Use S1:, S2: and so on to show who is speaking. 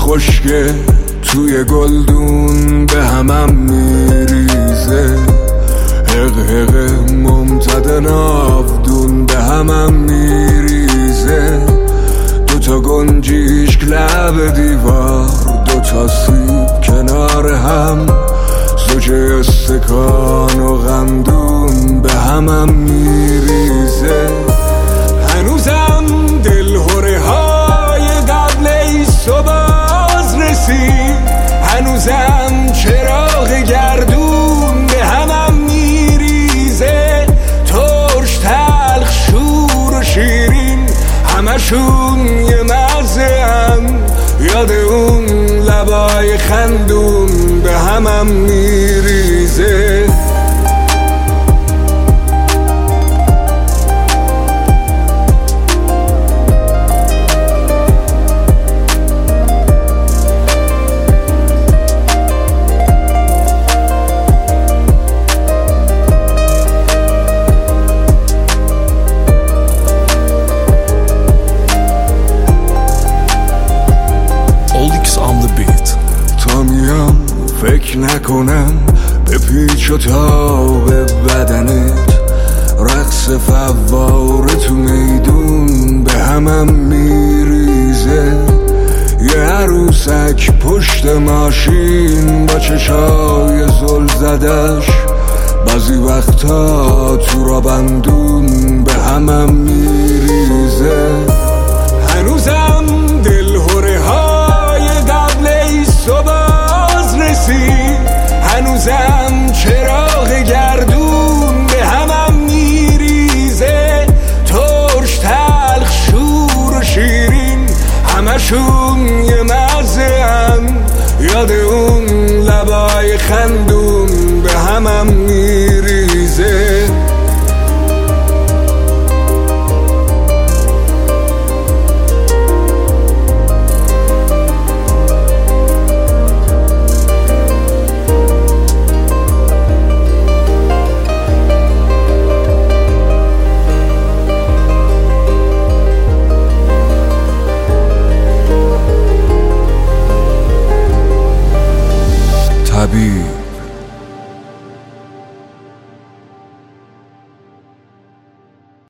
S1: خشکه توی گلدون به همم میریزه، حق حق ممتد ناودون به همم میریزه. دوتا گنجیشک لب دیوار، دوتا سیب کنار هم، زوج استکان و غمدون به همم میریزه. هنوزم دلهوره های قبل ایست و باز رسید، هنوزم چراغ گردون به همم میریزه. ترش تلخ شور و شیرین همشون یه مزه هم، یاد اون لبای خندون به همم میریزه. فکر نکنم به پیچ و تاب بدنت، رقص فواره تو میدون به همم میریزه. یه عروسک پشت ماشین با چشای زل زدش، بعضی وقتا تو را بندون به همم میریزه. هنوزم دلهوره های قبل ایست و هنوزم چراغ گردون به همم میریزه. ترش تلخ شور و شیرین همشون یه مزه هم، یاد اون لبای خندون به همم میریزه. طبیعی